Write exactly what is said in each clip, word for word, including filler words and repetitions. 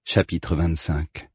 Chapitre vingt-cinq.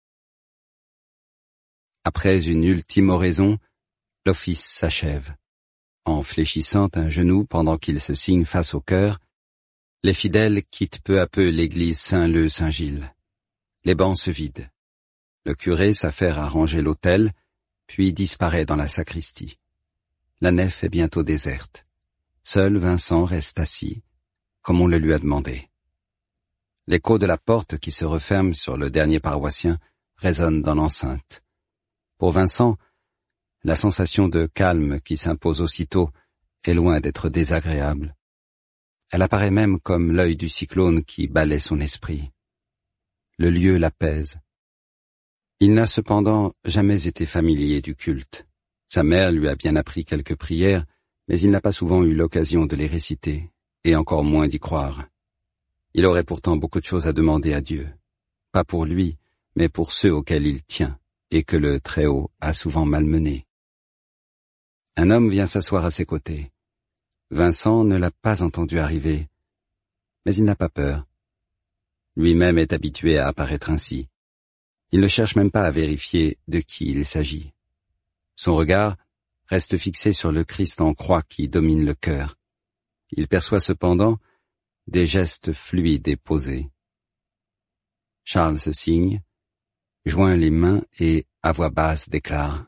Après une ultime oraison, l'office s'achève. En fléchissant un genou pendant qu'ils se signent face au chœur, les fidèles quittent peu à peu l'église Saint-Leu-Saint-Gilles. Les bancs se vident. Le curé s'affaire à ranger l'autel, puis disparaît dans la sacristie. La nef est bientôt déserte. Seul Vincent reste assis, comme on le lui a demandé. L'écho de la porte qui se referme sur le dernier paroissien résonne dans l'enceinte. Pour Vincent, la sensation de calme qui s'impose aussitôt est loin d'être désagréable. Elle apparaît même comme l'œil du cyclone qui balaie son esprit. Le lieu l'apaise. Il n'a cependant jamais été familier du culte. Sa mère lui a bien appris quelques prières, mais il n'a pas souvent eu l'occasion de les réciter, et encore moins d'y croire. Il aurait pourtant beaucoup de choses à demander à Dieu. Pas pour lui, mais pour ceux auxquels il tient, et que le Très-Haut a souvent malmenés. Un homme vient s'asseoir à ses côtés. Vincent ne l'a pas entendu arriver, mais il n'a pas peur. Lui-même est habitué à apparaître ainsi. Il ne cherche même pas à vérifier de qui il s'agit. Son regard reste fixé sur le Christ en croix qui domine le cœur. Il perçoit cependant des gestes fluides et posés. Charles se signe, joint les mains et, à voix basse, déclare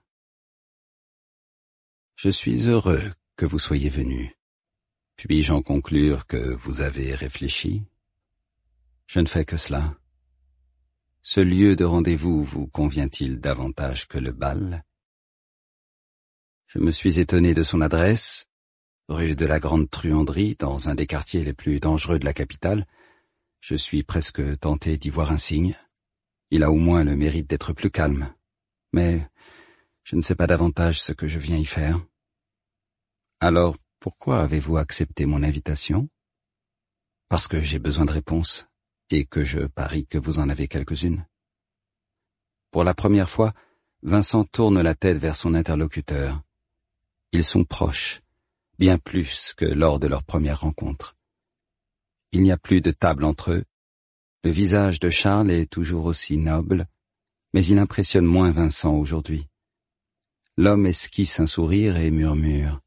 « Je suis heureux que vous soyez venu. Puis-je en conclure que vous avez réfléchi? Je ne fais que cela. Ce lieu de rendez-vous vous convient-il davantage que le bal? Je me suis étonné de son adresse, rue de la Grande Truanderie, dans un des quartiers les plus dangereux de la capitale. Je suis presque tenté d'y voir un signe. Il a au moins le mérite d'être plus calme. Mais je ne sais pas davantage ce que je viens y faire. Alors, pourquoi avez-vous accepté mon invitation? Parce que j'ai besoin de réponses, et que je parie que vous en avez quelques-unes. Pour la première fois, Vincent tourne la tête vers son interlocuteur. Ils sont proches, bien plus que lors de leur première rencontre. Il n'y a plus de table entre eux. Le visage de Charles est toujours aussi noble, mais il impressionne moins Vincent aujourd'hui. L'homme esquisse un sourire et murmure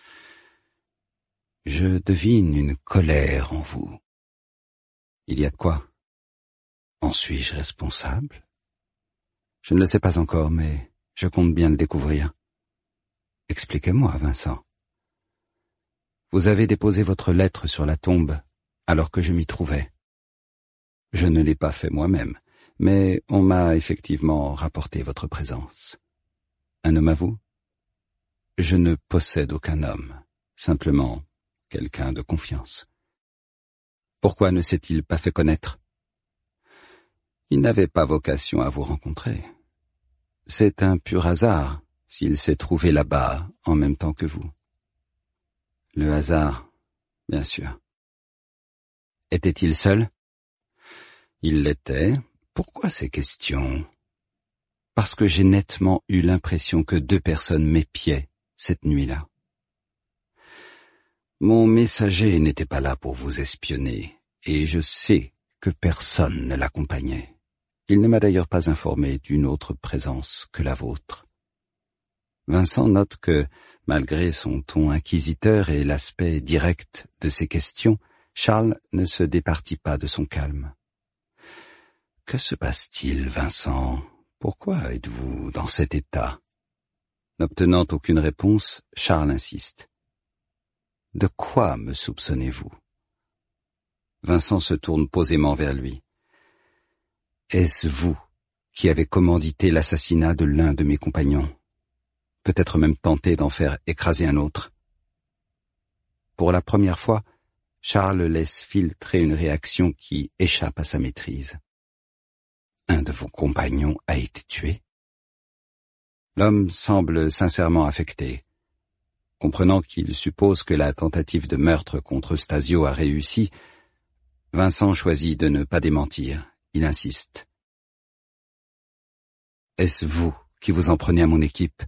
« Je devine une colère en vous. Il y a de quoi? En suis-je responsable? Je ne le sais pas encore, mais je compte bien le découvrir. Expliquez-moi, Vincent. Vous avez déposé votre lettre sur la tombe alors que je m'y trouvais. Je ne l'ai pas fait moi-même, mais on m'a effectivement rapporté votre présence. Un homme à vous? Je ne possède aucun homme, simplement quelqu'un de confiance. Pourquoi ne s'est-il pas fait connaître? Il n'avait pas vocation à vous rencontrer. C'est un pur hasard s'il s'est trouvé là-bas en même temps que vous. Le hasard, bien sûr. Était-il seul? Il l'était. Pourquoi ces questions? Parce que j'ai nettement eu l'impression que deux personnes m'épiaient cette nuit-là. Mon messager n'était pas là pour vous espionner, et je sais que personne ne l'accompagnait. Il ne m'a d'ailleurs pas informé d'une autre présence que la vôtre. Vincent note que, malgré son ton inquisiteur et l'aspect direct de ses questions, Charles ne se départit pas de son calme. « Que se passe-t-il, Vincent? Pourquoi êtes-vous dans cet état ?» N'obtenant aucune réponse, Charles insiste. « De quoi me soupçonnez-vous » Vincent se tourne posément vers lui. « Est-ce vous qui avez commandité l'assassinat de l'un de mes compagnons? Peut-être même tenté d'en faire écraser un autre ?» Pour la première fois, Charles laisse filtrer une réaction qui échappe à sa maîtrise. « Un de vos compagnons a été tué ?» L'homme semble sincèrement affecté. Comprenant qu'il suppose que la tentative de meurtre contre Stasio a réussi, Vincent choisit de ne pas démentir. Il insiste. « Est-ce vous qui vous en prenez à mon équipe?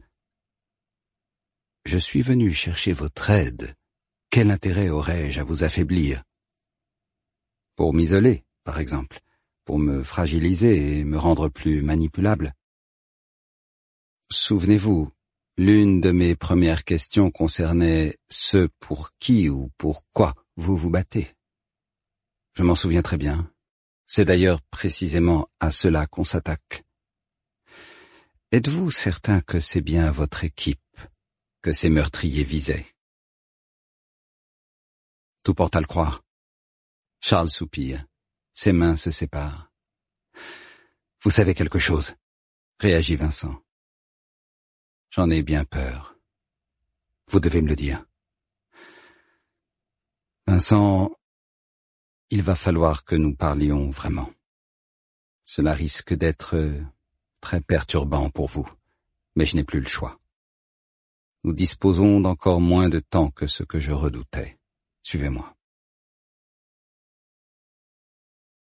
Je suis venu chercher votre aide. Quel intérêt aurais-je à vous affaiblir? Pour m'isoler, par exemple, pour me fragiliser et me rendre plus manipulable. Souvenez-vous, l'une de mes premières questions concernait ce pour qui ou pourquoi vous vous battez. Je m'en souviens très bien. C'est d'ailleurs précisément à cela qu'on s'attaque. Êtes-vous certain que c'est bien votre équipe que ces meurtriers visaient? Tout porte à le croire. Charles soupire. Ses mains se séparent. Vous savez quelque chose, réagit Vincent. J'en ai bien peur. Vous devez me le dire. Vincent, il va falloir que nous parlions vraiment. Cela risque d'être très perturbant pour vous, mais je n'ai plus le choix. Nous disposons d'encore moins de temps que ce que je redoutais. Suivez-moi.